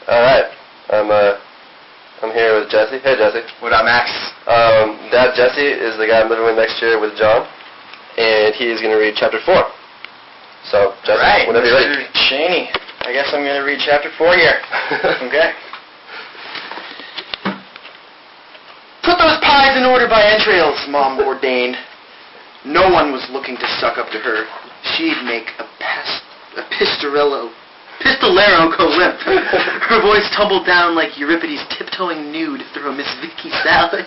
Alright. I'm here with Jesse. Hey, Jesse. What up, Max? Dad Jesse is the guy I'm living with next year with John, and he is going to read chapter 4. So, Jesse, right, whenever you're ready. Shaney, I guess I'm going to read chapter 4 here. Okay. Put those pies in order by entrails, Mom ordained. No one was looking to suck up to her. She'd make a pistolero go limp. Her voice tumbled down like Euripides tiptoeing nude through a Miss Vicky salad.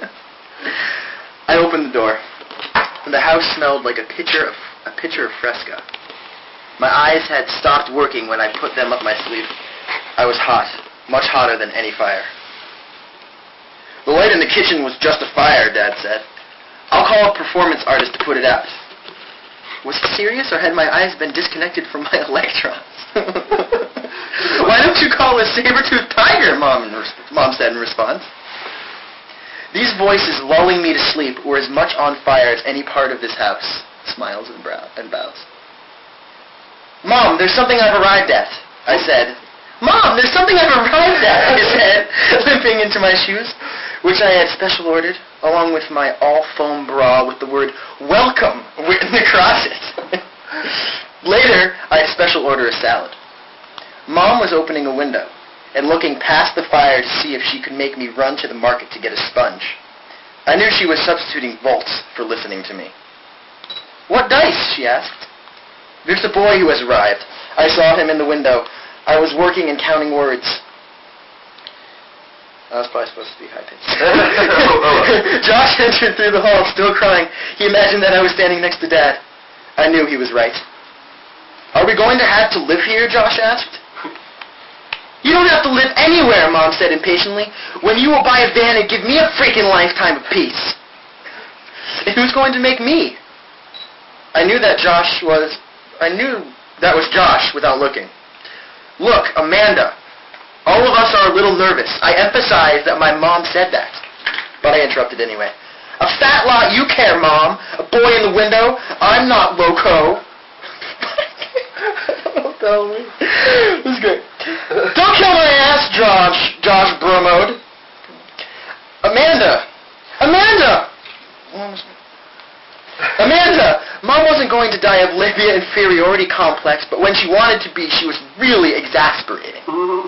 I opened the door. The house smelled like a pitcher of Fresca. My eyes had stopped working when I put them up my sleeve. I was hot, much hotter than any fire. The light in the kitchen was just a fire, Dad said. I'll call a performance artist to put it out. Was he serious, or had my eyes been disconnected from my electrons? Why don't you call a saber-toothed tiger, Mom said in response. These voices lulling me to sleep were as much on fire as any part of this house. Smiles and bows. Mom, there's something I've arrived at, I said. Mom, there's something I've arrived at, I said, limping into my shoes, which I had special ordered, along with my all-foam bra with the word welcome written across it. Later, I had special order a salad. Mom was opening a window and looking past the fire to see if she could make me run to the market to get a sponge. I knew she was substituting volts for listening to me. What dice? She asked. There's a boy who has arrived. I saw him in the window. I was working and counting words. I was probably supposed to be high-pitched. Josh entered through the hall, still crying. He imagined that I was standing next to Dad. I knew he was right. Are we going to have to live here? Josh asked. You don't have to live anywhere, Mom said impatiently. When you will buy a van and give me a freaking lifetime of peace. And who's going to make me? I knew that was Josh without looking. Look, Amanda, all of us are a little nervous. I emphasized that my mom said that. But I interrupted anyway. A fat lot you care, Mom. A boy in the window. I'm not loco. Don't tell me. This is great. Don't kill my ass, Josh bromoed. Amanda! Mom wasn't going to die of Libya inferiority complex, but when she wanted to be, she was really exasperating.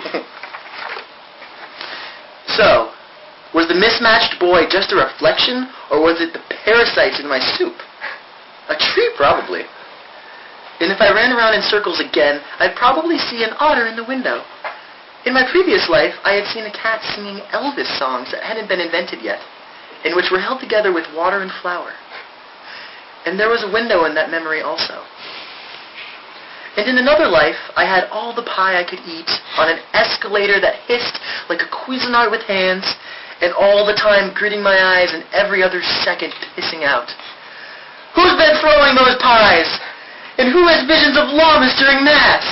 So, was the mismatched boy just a reflection, or was it the parasites in my soup? A tree, probably. And if I ran around in circles again, I'd probably see an otter in the window. In my previous life, I had seen a cat singing Elvis songs that hadn't been invented yet, and which were held together with water and flour. And there was a window in that memory also. And in another life, I had all the pie I could eat on an escalator that hissed like a Cuisinart with hands, and all the time gritting my eyes and every other second pissing out. Who's been throwing those pies? And who has visions of llamas during Mass?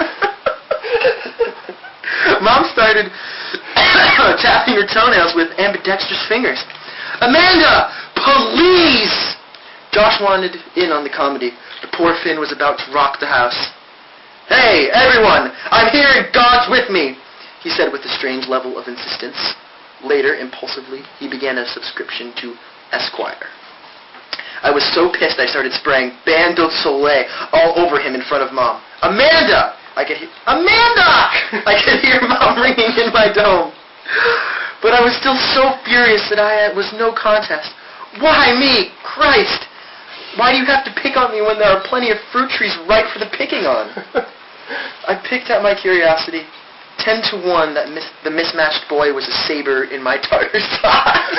Mom started tapping her toenails with ambidextrous fingers. Amanda, please! Josh wanted in on the comedy. The poor Finn was about to rock the house. Hey, everyone! I'm here and God's with me! He said with a strange level of insistence. Later, impulsively, he began a subscription to Esquire. I was so pissed I started spraying Bain de Soleil all over him in front of Mom. Amanda! I could hear Mom ringing in my dome. But I was still so furious that I was no contest. Why me? Christ! Why do you have to pick on me when there are plenty of fruit trees ripe for the picking on? I picked at my curiosity. 10-1 that the mismatched boy was a saber in my tartar sauce.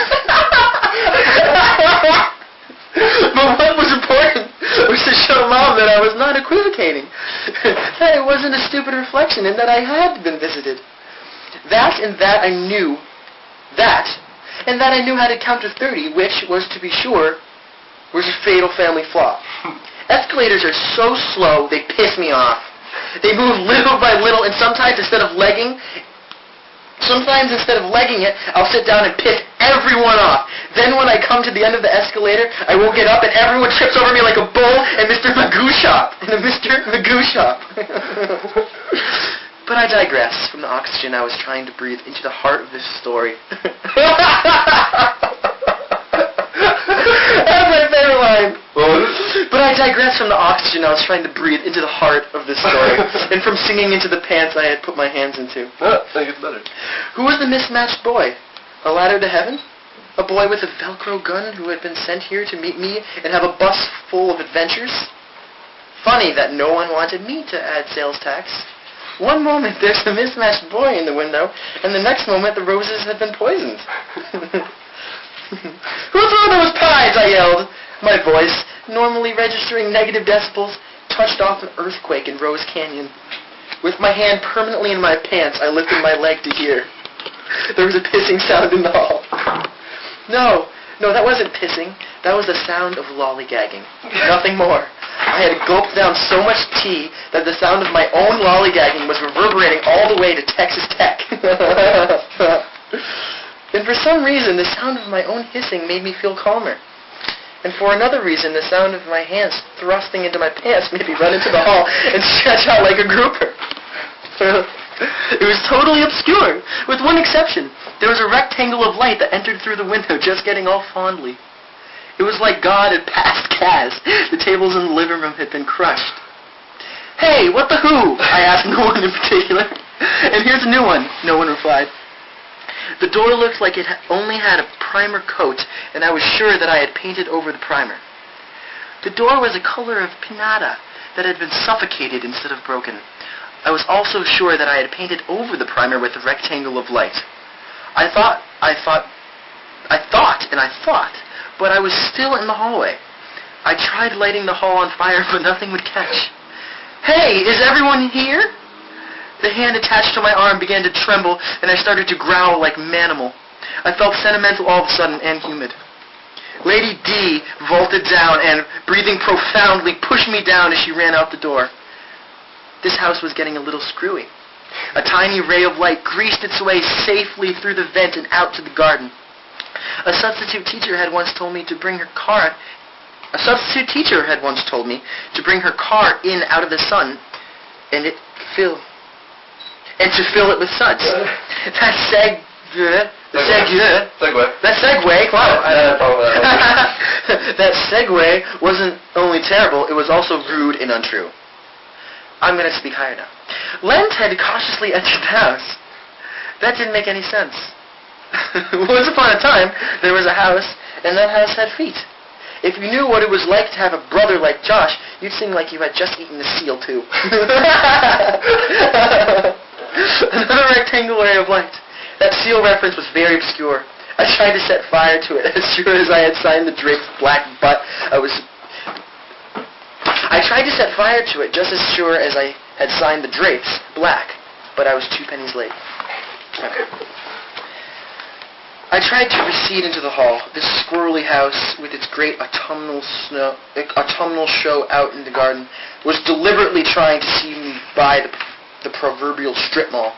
But what was important was to show Mom that I was not equivocating, that it wasn't a stupid reflection, and that I had been visited. That and that I knew how to count to 30, which was, to be sure, was a fatal family flaw. Escalators are so slow, they piss me off. They move little by little, and sometimes instead of legging it, I'll sit down and piss everyone off. Then when I come to the end of the escalator, I will get up and everyone trips over me like a bull in Mr. Magoo shop. But I digress from the oxygen I was trying to breathe into the heart of this story. That's my favorite line. But I digress from the oxygen I was trying to breathe into the heart of this story, and from singing into the pants I had put my hands into. I think it's better. Who was the mismatched boy? A ladder to heaven? A boy with a Velcro gun who had been sent here to meet me and have a bus full of adventures? Funny that no one wanted me to add sales tax. One moment there's a mismatched boy in the window, and the next moment the roses have been poisoned. Who threw those pies? I yelled. My voice, normally registering negative decibels, touched off an earthquake in Rose Canyon. With my hand permanently in my pants, I lifted my leg to hear. There was a pissing sound in the hall. No, that wasn't pissing. That was the sound of lollygagging. Nothing more. I had gulped down so much tea that the sound of my own lollygagging was reverberating all the way to Texas Tech. And for some reason, the sound of my own hissing made me feel calmer. And for another reason, the sound of my hands thrusting into my pants made me run into the hall and stretch out like a grouper. It was totally obscure, with one exception. There was a rectangle of light that entered through the window, just getting all fondly. It was like God had passed gas. The tables in the living room had been crushed. Hey, what the who? I asked no one in particular. And here's a new one. No one replied. The door looked like it only had a primer coat, and I was sure that I had painted over the primer. The door was a color of pinata that had been suffocated instead of broken. I was also sure that I had painted over the primer with a rectangle of light. I thought, but I was still in the hallway. I tried lighting the hall on fire, but nothing would catch. Hey, is everyone here? The hand attached to my arm began to tremble, and I started to growl like manimal. I felt sentimental all of a sudden and humid. Lady D vaulted down and, breathing profoundly, pushed me down as she ran out the door. This house was getting a little screwy. A tiny ray of light greased its way safely through the vent and out to the garden. A substitute teacher had once told me to bring her car in out of the sun, and to fill it with suds. That segue wasn't only terrible, it was also rude and untrue. I'm going to speak higher now. Lent had cautiously entered the house. That didn't make any sense. Once upon a time, there was a house, and that house had feet. If you knew what it was like to have a brother like Josh, you'd seem like you had just eaten a seal, too. Another rectangular ray of light. That seal reference was very obscure. I tried to set fire to it as sure as I had signed the drape's black butt. I tried to set fire to it just as sure as I had signed the drapes black, but I was 2 pennies late. Okay. I tried to recede into the hall. This squirrely house, with its great autumnal show out in the garden, was deliberately trying to see me by the proverbial strip mall.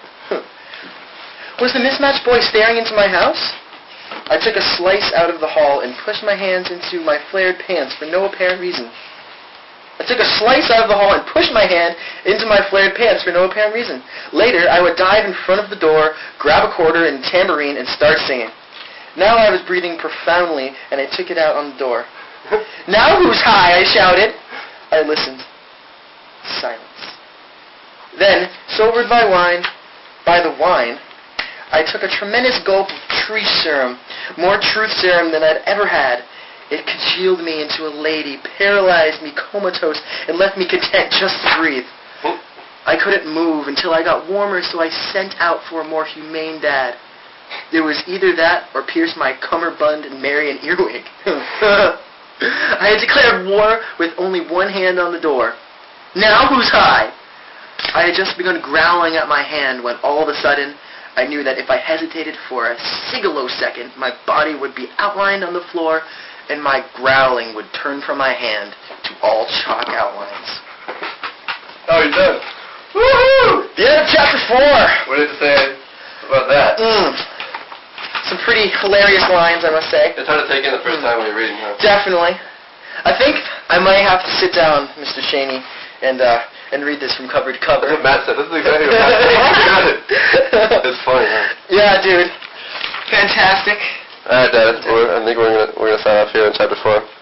Was the mismatched boy staring into my house? I took a slice out of the hall and pushed my hands into my flared pants for no apparent reason. Later, I would dive in front of the door, grab a quarter and tambourine, and start singing. Now I was breathing profoundly, and I took it out on the door. Now who's high? I shouted. I listened. Silence. Then, sobered by the wine, I took a tremendous gulp of tree serum, more truth serum than I'd ever had. It congealed me into a lady, paralyzed me comatose, and left me content just to breathe. I couldn't move until I got warmer, so I sent out for a more humane dad. It was either that or pierce my cummerbund and marry an earwig. I had declared war with only one hand on the door. Now who's high? I had just begun growling at my hand when all of a sudden I knew that if I hesitated for a second, my body would be outlined on the floor and my growling would turn from my hand to all chalk outlines. Oh, you're done. Woohoo! The end of chapter 4. What did it say about that? Some pretty hilarious lines, I must say. It's hard to take in the first time when you're reading, huh? Definitely. I think I might have to sit down, Mr. Shaney, and and read this from cover to cover. That's what Matt said. This is exactly what Matt said. It's funny, huh? Yeah, dude. Fantastic. Alright, Dad. I think we're gonna sign off here in chapter 4.